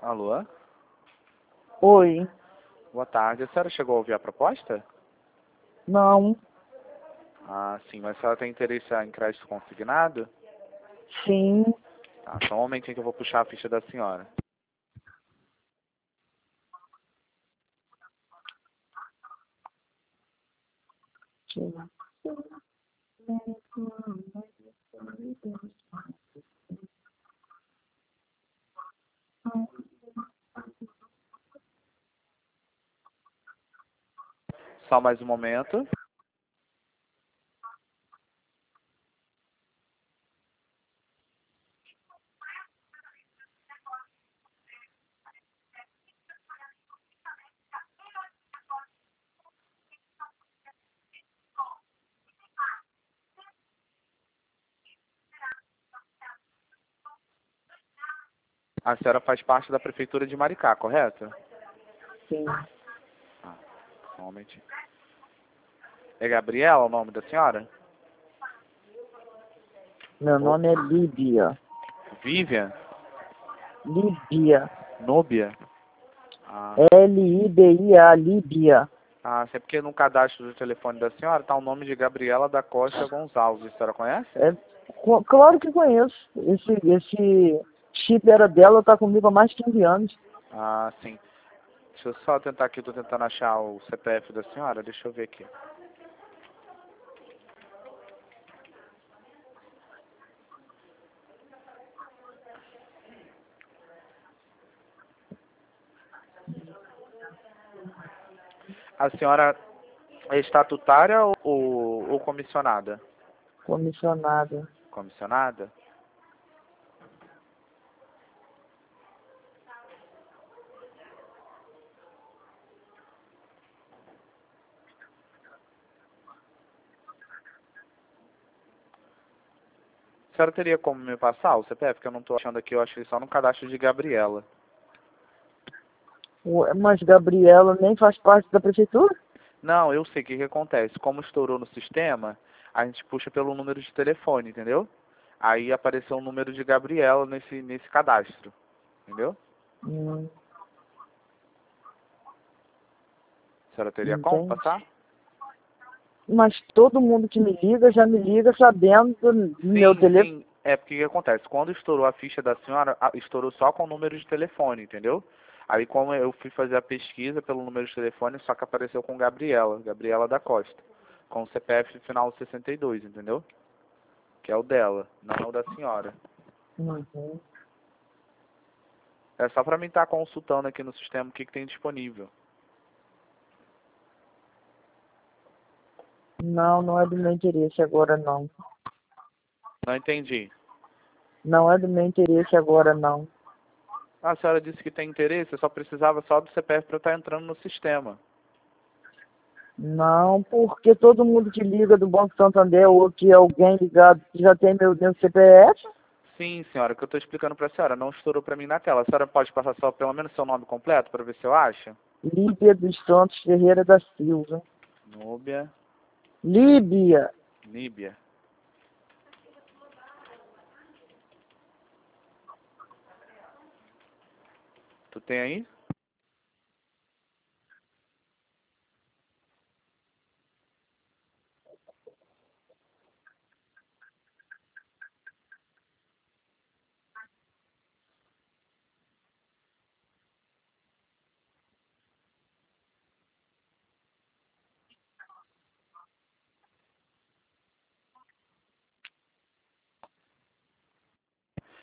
Alô? Oi. Boa tarde. A senhora chegou a ouvir a proposta? Não. Ah, sim. Mas a senhora tem interesse em crédito consignado? Sim. Tá, só um momentinho que eu vou puxar a ficha da senhora. Só mais um momento. A senhora faz parte da prefeitura de Maricá, correto? Sim. Ah, só um momentinho. É Gabriela o nome da senhora? Meu nome é Líbia. Vivian? Líbia. Núbia? Ah, Libia, Líbia. isso é porque no cadastro do telefone da senhora está o nome de Gabriela da Costa Gonçalves. A senhora conhece? Claro que conheço. Esse chip era dela, tá comigo há mais de 15 anos. Ah, sim. Deixa eu só tentar aqui, estou tentando achar o CPF da senhora. Deixa eu ver aqui. A senhora é estatutária ou comissionada? Comissionada. Comissionada? A senhora teria como me passar o CPF? Que eu não estou achando aqui, eu achei só no cadastro de Gabriela. Mas Gabriela nem faz parte da prefeitura? Não, eu sei o que acontece. Como estourou no sistema, a gente puxa pelo número de telefone, entendeu? Aí apareceu o número de Gabriela nesse cadastro, entendeu? Hum, A senhora teria como entende? passar? Mas todo mundo que me liga já me liga sabendo do meu Sim, telefone. sim. É porque o que acontece? Quando estourou a ficha da senhora, estourou só com o número de telefone, entendeu? Aí como eu fui fazer a pesquisa pelo número de telefone, só que apareceu com Gabriela, Gabriela da Costa, com o CPF final 62, entendeu? Que é o dela, não é o da senhora. Uhum. É só pra mim estar consultando aqui no sistema o que tem disponível. Não, não é do meu interesse agora, não. Não entendi. Não é do meu interesse agora, não. A senhora disse que tem interesse, eu só precisava só do CPF para eu estar entrando no sistema. Não, porque todo mundo que liga do Banco Santander ou que alguém ligado que já tem meu CPF, Sim, senhora, o que eu estou explicando para a senhora não estourou para mim na tela. A senhora pode passar só pelo menos seu nome completo para ver se eu acho? Líbia dos Santos Ferreira da Silva. Núbia, Líbia. Níbia. Tu tem aí?